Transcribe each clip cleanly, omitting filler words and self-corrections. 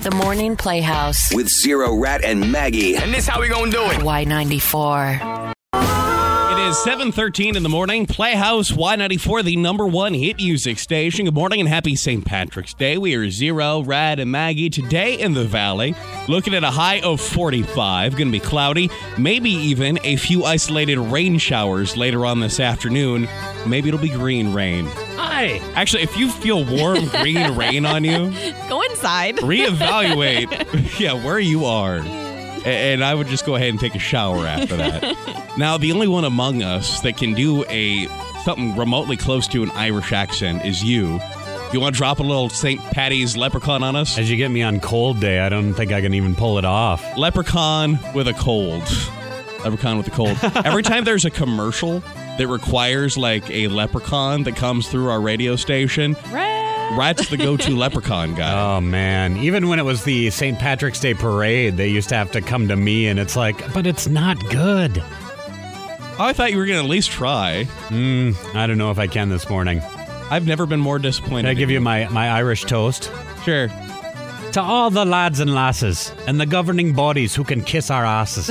The Morning Playhouse. With Zero, Rat, and Maggie. And this how we gonna do it. Y94. It is 7:13 in the morning. Playhouse Y94, the number one hit music station. Good morning and happy St. Patrick's Day. We are Zero, Rad, and Maggie today in the Valley. Looking at a high of 45. Going to be cloudy. Maybe even a few isolated rain showers later on this afternoon. Maybe it'll be green rain. Hi. Actually, if you feel warm green rain on you, go inside. Reevaluate where you are. And I would just go ahead and take a shower after that. Now, the only one among us that can do something remotely close to an Irish accent is you. You want to drop a little St. Patty's leprechaun on us? As you get me on cold day, I don't think I can even pull it off. Leprechaun with a cold. Leprechaun with a cold. Every time there's a commercial that requires like a leprechaun that comes through our radio station, Rat's the go-to leprechaun guy. Oh, man. Even when it was the St. Patrick's Day parade, they used to have to come to me, and it's like, but it's not good. I thought you were going to at least try. I don't know if I can this morning. I've never been more disappointed. Can I give you my Irish toast? Sure. To all the lads and lasses and the governing bodies who can kiss our asses.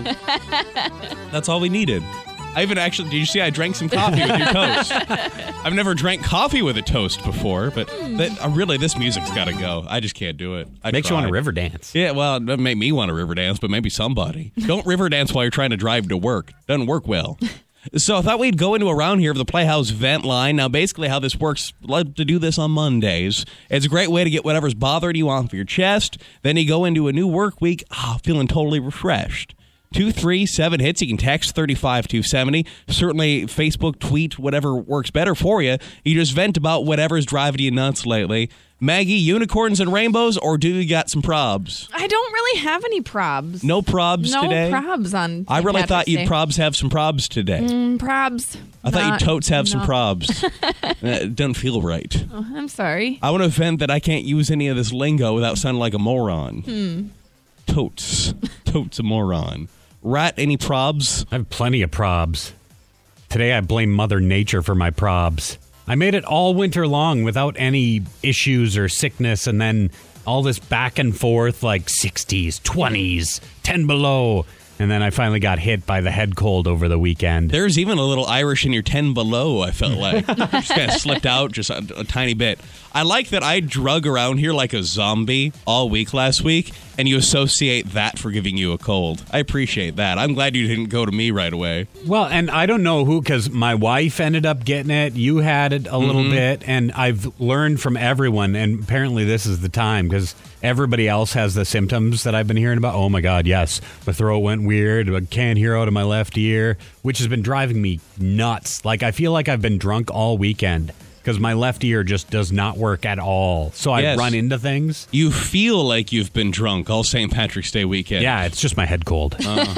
That's all we needed. Did you see I drank some coffee with your toast? I've never drank coffee with a toast before, but really, this music's got to go. I just can't do it. Makes you want to river dance. Yeah, well, it doesn't make me want to river dance, but maybe somebody. Don't river dance while you're trying to drive to work. Doesn't work well. So I thought we'd go into a round here of the Playhouse vent line. Now, basically how this works, love to do this on Mondays. It's a great way to get whatever's bothering you off your chest. Then you go into a new work week, feeling totally refreshed. 237 hits. You can text 35270. Certainly Facebook, tweet, whatever works better for you. You just vent about whatever's driving you nuts lately. Maggie, unicorns and rainbows, or do you got some probs? I don't really have any probs. No probs today? No probs on I really Patrick's thought you'd Day. probs have some probs today. Probs. I thought you'd totes have some probs. It doesn't feel right. Oh, I'm sorry. I want to vent that I can't use any of this lingo without sounding like a moron. Totes. Totes a moron. Rat, any probs? I have plenty of probs. Today I blame Mother Nature for my probs. I made it all winter long without any issues or sickness, and then all this back and forth like 60s, 20s, 10 below. And then I finally got hit by the head cold over the weekend. There's even a little Irish in your 10 below, I felt like. Just kind of slipped out just a tiny bit. I like that I drug around here like a zombie all week last week, and you associate that for giving you a cold. I appreciate that. I'm glad you didn't go to me right away. Well, and I don't know who, because my wife ended up getting it. You had it a little bit, and I've learned from everyone, and apparently this is the time, because everybody else has the symptoms that I've been hearing about. Oh, my God, yes. My throat went weird. I can't hear out of my left ear, which has been driving me nuts. Like, I feel like I've been drunk all weekend because my left ear just does not work at all. So I run into things. You feel like you've been drunk all St. Patrick's Day weekend. Yeah, it's just my head cold.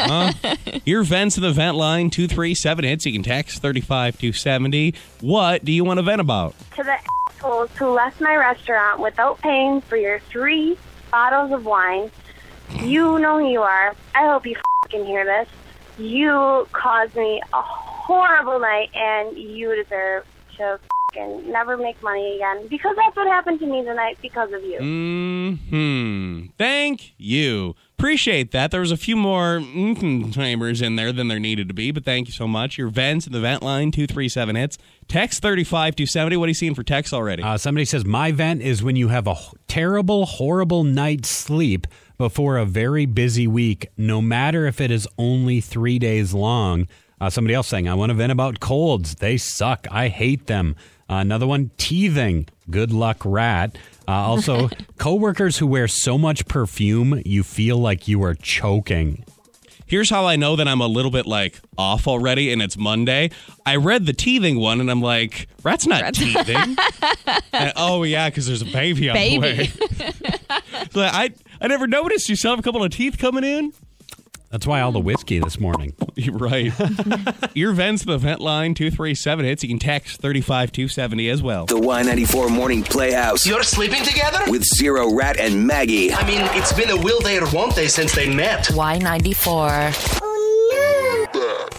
Your vents in the vent line, 237 hits. You can text 35270. What do you want to vent about? To the assholes who left my restaurant without paying for your 3 bottles of wine. You know who you are. I hope you fucking hear this. You caused me a horrible night, and you deserve to fucking never make money again, because that's what happened to me tonight because of you. Thank you. Appreciate that. There was a few more timers in there than there needed to be, but thank you so much. Your vents in the vent line, 237 hits. Text 35270. What are you seeing for text already? Somebody says, my vent is when you have a terrible, horrible night's sleep before a very busy week, no matter if it is only 3 days long. Somebody else saying, I want to vent about colds. They suck. I hate them. Another one, teething. Good luck, Rat. Also, coworkers who wear so much perfume, you feel like you are choking. Here's how I know that I'm a little bit off already and it's Monday. I read the teething one and I'm like, Rat's not teething. And, oh yeah, because there's a baby on the way. So I never noticed. You still have a couple of teeth coming in. That's why all the whiskey this morning. You're right. Your vents, the vent line, 237 hits. You can text 35270 as well. The Y94 Morning Playhouse. You're sleeping together? With Zero, Rat, and Maggie. I mean, it's been a will they or won't they since they met. Y94. Oh, no.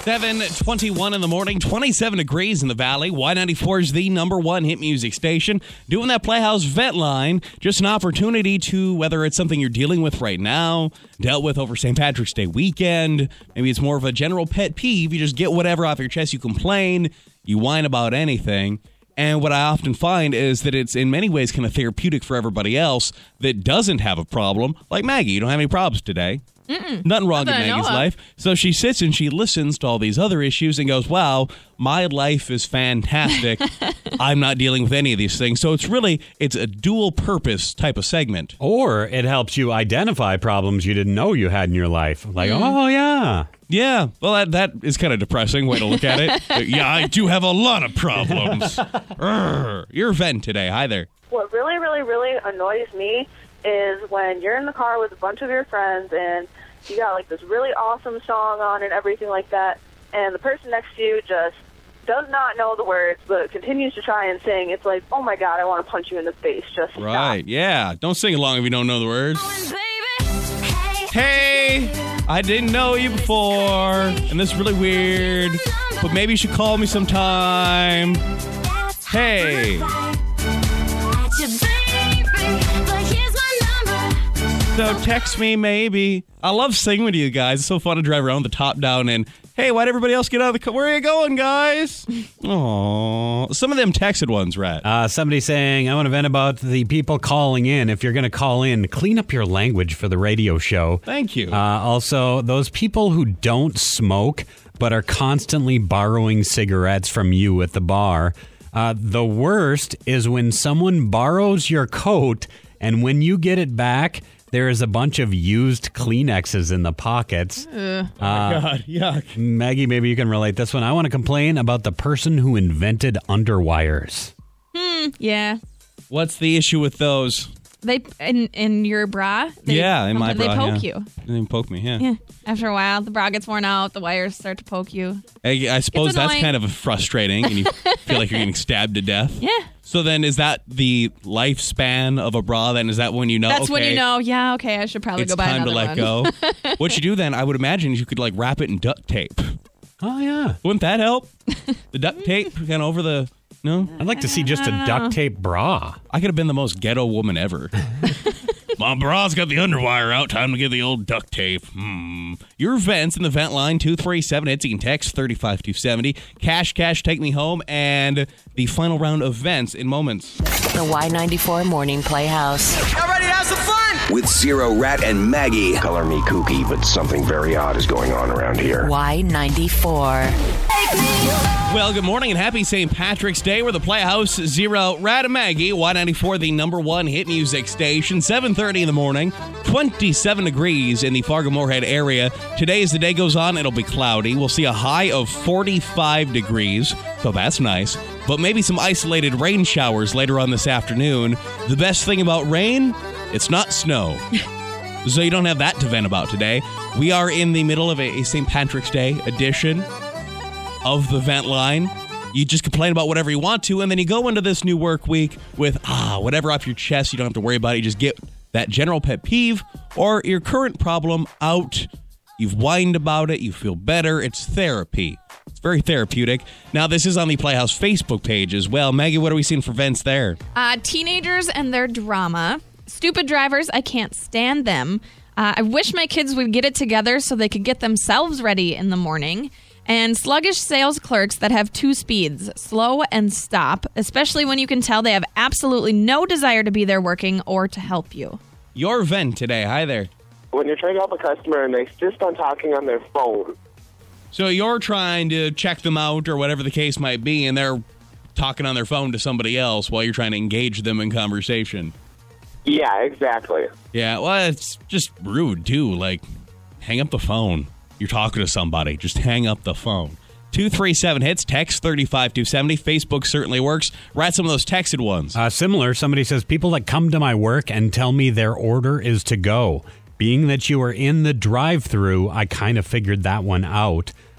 7:21 in the morning, 27 degrees in the valley. Y94 is the number one hit music station. Doing that Playhouse vent line, just an opportunity to, whether it's something you're dealing with right now, dealt with over St. Patrick's Day weekend, maybe it's more of a general pet peeve. You just get whatever off your chest. You complain, you whine about anything. And what I often find is that it's in many ways kind of therapeutic for everybody else that doesn't have a problem. Like Maggie, you don't have any problems today. Nothing wrong in Maggie's life. So she sits and she listens to all these other issues and goes, wow, my life is fantastic. I'm not dealing with any of these things. So it's a dual purpose type of segment. Or it helps you identify problems you didn't know you had in your life. Like, oh, yeah. Yeah, well, that is kind of depressing way to look at it. Yeah, I do have a lot of problems. You're venting today. Hi there. What really, really, really annoys me is when you're in the car with a bunch of your friends and you got like this really awesome song on and everything like that, and the person next to you just does not know the words but continues to try and sing. It's like, oh my God, I want to punch you in the face. Just right, stop. Yeah. Don't sing along if you don't know the words. Hey, I didn't know you before, and this is really weird, but maybe you should call me sometime. Hey. So text me maybe. I love singing with you guys. It's so fun to drive around with the top down and, hey, why'd everybody else get out of the car? Where are you going, guys? Aw. Some of them texted ones, Rat. Somebody saying, I want to vent about the people calling in. If you're going to call in, clean up your language for the radio show. Thank you. Also, those people who don't smoke but are constantly borrowing cigarettes from you at the bar. The worst is when someone borrows your coat and when you get it back, there is a bunch of used Kleenexes in the pockets. Oh, my God. Yuck. Maggie, maybe you can relate this one. I want to complain about the person who invented underwires. Yeah. What's the issue with those? They in your bra? In my bra, they poke you. They poke me, yeah. Yeah. After a while, the bra gets worn out, the wires start to poke you. I suppose that's annoying. kind of frustrating, and you feel like you're getting stabbed to death. Yeah. So then is that the lifespan of a bra then? Is that when you know, That's when you know, yeah, okay, I should probably it's go buy time another to let one. go? What you do then, I would imagine, is you could like wrap it in duct tape. Oh, yeah. Wouldn't that help? The duct tape kind of over the... No? I'd like to see just a duct tape bra. I could have been the most ghetto woman ever. My bra's got the underwire out. Time to get the old duct tape. Your vents in the vent line, 237 hits. You can text 35270. Cash, take me home. And the final round of vents in moments. The Y94 Morning Playhouse. Y'all ready to have some fun? With Zero, Rat, and Maggie. Color me kooky, but something very odd is going on around here. Y94. Well, good morning and happy St. Patrick's Day. We're the Playhouse, Zero, Rat, and Maggie. Y94, the number one hit music station. 7:30 in the morning, 27 degrees in the Fargo-Moorhead area. Today, as the day goes on, it'll be cloudy. We'll see a high of 45 degrees, so that's nice. But maybe some isolated rain showers later on this afternoon. The best thing about rain, it's not snow. So you don't have that to vent about today. We are in the middle of a St. Patrick's Day edition of the vent line. You just complain about whatever you want to, and then you go into this new work week with whatever off your chest. You don't have to worry about it. You just get that general pet peeve or your current problem out. You've whined about it. You feel better. It's therapy. It's very therapeutic. Now, this is on the Playhouse Facebook page as well. Maggie, what are we seeing for vents there? Teenagers and their drama. Stupid drivers, I can't stand them. I wish my kids would get it together so they could get themselves ready in the morning. And sluggish sales clerks that have two speeds, slow and stop, especially when you can tell they have absolutely no desire to be there working or to help you. Your vent today. Hi there. When you're trying to help a customer and they insist on talking on their phone. So you're trying to check them out or whatever the case might be, and they're talking on their phone to somebody else while you're trying to engage them in conversation. Yeah, exactly. Yeah, well, it's just rude, too. Like, hang up the phone. You're talking to somebody. Just hang up the phone. 237 hits, text 35270. Facebook certainly works. Write some of those texted ones. Similar, somebody says, people that come to my work and tell me their order is to go. Being that you are in the drive-thru, I kind of figured that one out.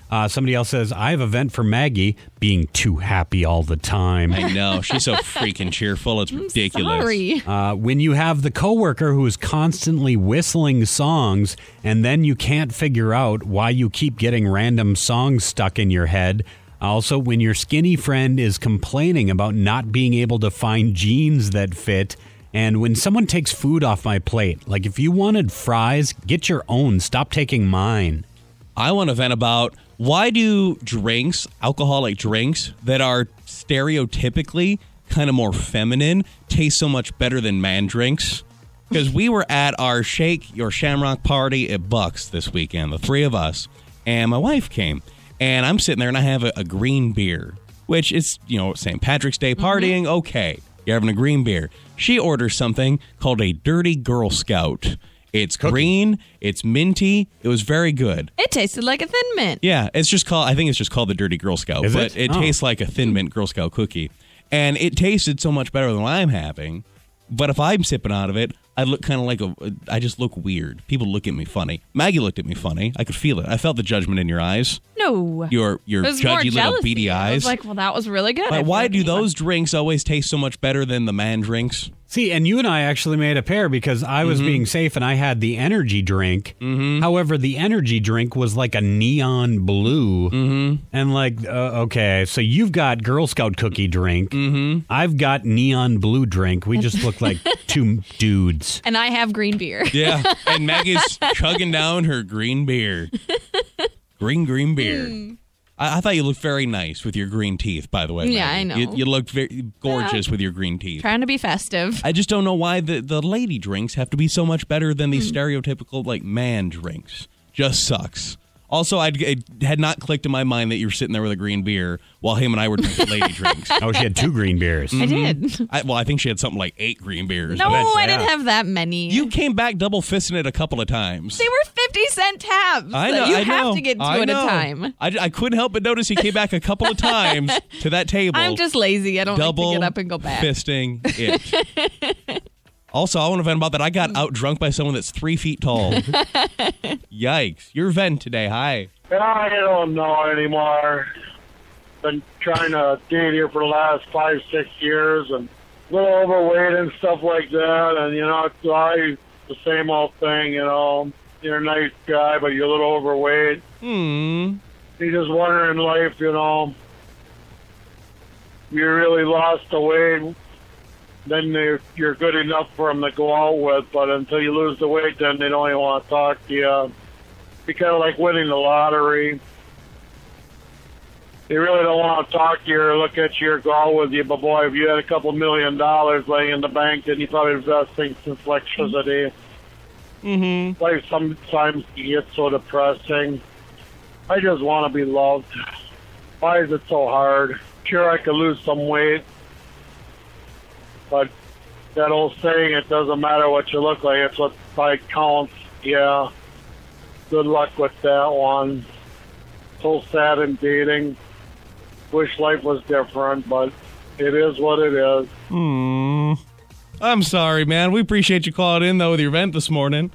Somebody else says, I have a vent for Maggie, being too happy all the time. I know. She's so freaking cheerful. It's ridiculous. Sorry. When you have the coworker who is constantly whistling songs and then you can't figure out why you keep getting random songs stuck in your head. Also, when your skinny friend is complaining about not being able to find jeans that fit. And when someone takes food off my plate, like if you wanted fries, get your own. Stop taking mine. I want to vent about why do drinks, alcoholic drinks that are stereotypically kind of more feminine, taste so much better than man drinks? Because we were at our Shake Your Shamrock party at Bucks this weekend, the three of us, and my wife came. And I'm sitting there and I have a green beer, which is, St. Patrick's Day partying. Okay, you're having a green beer. She orders something called a Dirty Girl Scout. It's green. It's minty. It was very good. It tasted like a Thin Mint. Yeah, I think it's just called the Dirty Girl Scout. Is but it tastes like a Thin Mint Girl Scout cookie. And it tasted so much better than what I'm having. But if I'm sipping out of it, I look kind of like I just look weird. People look at me funny. Maggie looked at me funny. I could feel it. I felt the judgment in your eyes. No. Your judgy little beady eyes. I was like, well, that was really good. But why do those drinks always taste so much better than the man drinks? See, and you and I actually made a pair because I was being safe and I had the energy drink. However, the energy drink was like a neon blue. And like, okay, so you've got Girl Scout cookie drink. I've got neon blue drink. We just look like two dudes. And I have green beer. Yeah, and Maggie's chugging down her green beer. Green beer. I thought you looked very nice with your green teeth, by the way. Yeah, Maggie. I know. You looked very gorgeous with your green teeth. Trying to be festive. I just don't know why the lady drinks have to be so much better than the stereotypical, man drinks. Just sucks. Also, it had not clicked in my mind that you were sitting there with a green beer while him and I were drinking lady drinks. Oh, she had 2 green beers. I did. I think she had something like 8 green beers. No, I didn't have that many. You came back double fisting it a couple of times. They were 50-cent tabs. I know. You have to get 2 at a time. I couldn't help but notice he came back a couple of times to that table. I'm just lazy. I don't like double to get up and go back. Fisting it. Also, I want to vent about that. I got out drunk by someone that's 3 feet tall. Yikes. You're venting today. Hi. I don't know anymore. Been trying to date here for the last 5-6 years and a little overweight and stuff like that. And, it's always the same old thing, You're a nice guy, but you're a little overweight. You just wonder in life, you really lost the weight. Then you're good enough for them to go out with, but until you lose the weight, then they don't even want to talk to you. Be kind of like winning the lottery. They really don't want to talk to you or look at you or go out with you, but boy, if you had a couple $1 million laying in the bank, then you probably the best thing since electricity. Life sometimes gets so depressing. I just want to be loved. Why is it so hard? Sure, I could lose some weight. But that old saying, it doesn't matter what you look like, it's what probably counts. Yeah. Good luck with that one. So sad in dating. Wish life was different, but it is what it is. I'm sorry, man. We appreciate you calling in, though, with your vent this morning.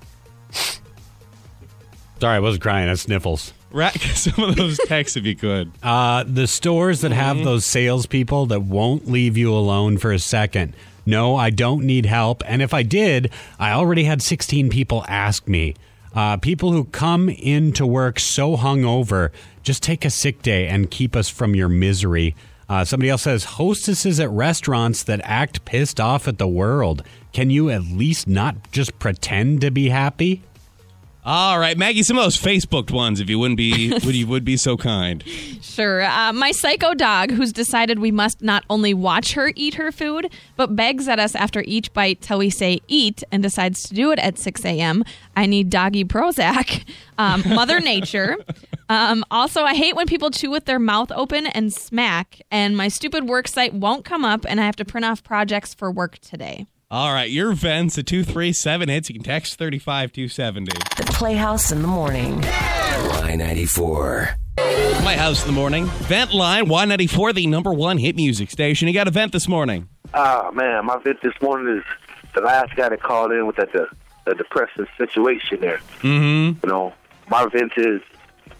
Sorry, I wasn't crying. That's sniffles. Rack some of those texts if you could. The stores that have those salespeople that won't leave you alone for a second. No, I don't need help. And if I did, I already had 16 people ask me. People who come into work so hungover, just take a sick day and keep us from your misery. Somebody else says, hostesses at restaurants that act pissed off at the world. Can you at least not just pretend to be happy? All right, Maggie, some of those Facebooked ones, if you would be so kind. Sure. My psycho dog, who's decided we must not only watch her eat her food, but begs at us after each bite till we say eat and decides to do it at 6 a.m. I need doggy Prozac. Mother Nature. Also, I hate when people chew with their mouth open and smack, and my stupid work site won't come up, and I have to print off projects for work today. All right, your vents at 237 hits. You can text 35270. The Playhouse in the morning. Y94. Playhouse in the morning. Vent line, Y94, the number 1 hit music station. You got a vent this morning. Oh, man, my vent this morning is the last guy that called in with the depressive situation there. Mm-hmm. My vent is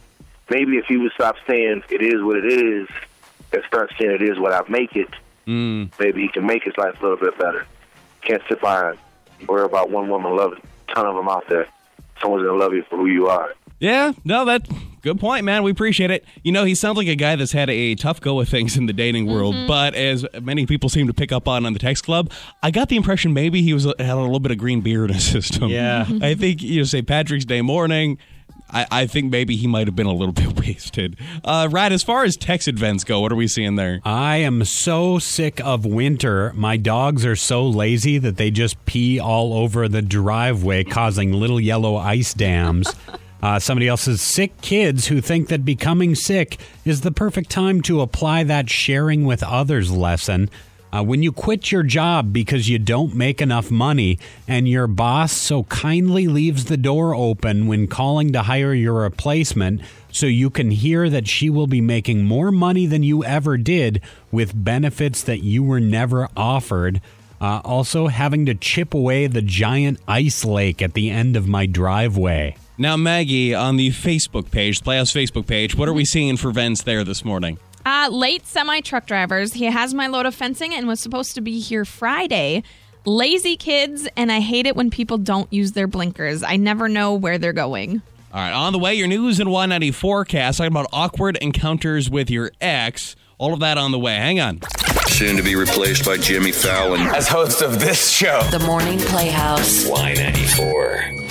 maybe if you would stop saying it is what it is and start saying it is what I make it, maybe he can make his life a little bit better. Can't sit by and worry about one woman loving a ton of them out there. Someone's going to love you for who you are. Yeah, no, that's good point, man. We appreciate it. You know, he sounds like a guy that's had a tough go of things in the dating world, but as many people seem to pick up on the text club, I got the impression maybe he had a little bit of green beer in his system. Yeah. I think, St. Patrick's Day morning, I think maybe he might have been a little bit wasted. Rad, as far as text events go, what are we seeing there? I am so sick of winter. My dogs are so lazy that they just pee all over the driveway, causing little yellow ice dams. Somebody else says, sick kids who think that becoming sick is the perfect time to apply that sharing with others lesson. When you quit your job because you don't make enough money and your boss so kindly leaves the door open when calling to hire your replacement so you can hear that she will be making more money than you ever did with benefits that you were never offered. Also, having to chip away the giant ice lake at the end of my driveway. Now, Maggie, on the Facebook page, Playhouse Facebook page, what are we seeing for vents there this morning? Late semi-truck drivers. He has my load of fencing and was supposed to be here Friday. Lazy kids, and I hate it when people don't use their blinkers. I never know where they're going. All right, on the way, your news and Y90 forecast, talking about awkward encounters with your ex. All of that on the way. Hang on. Soon to be replaced by Jimmy Fallon as host of this show. The Morning Playhouse. Y94.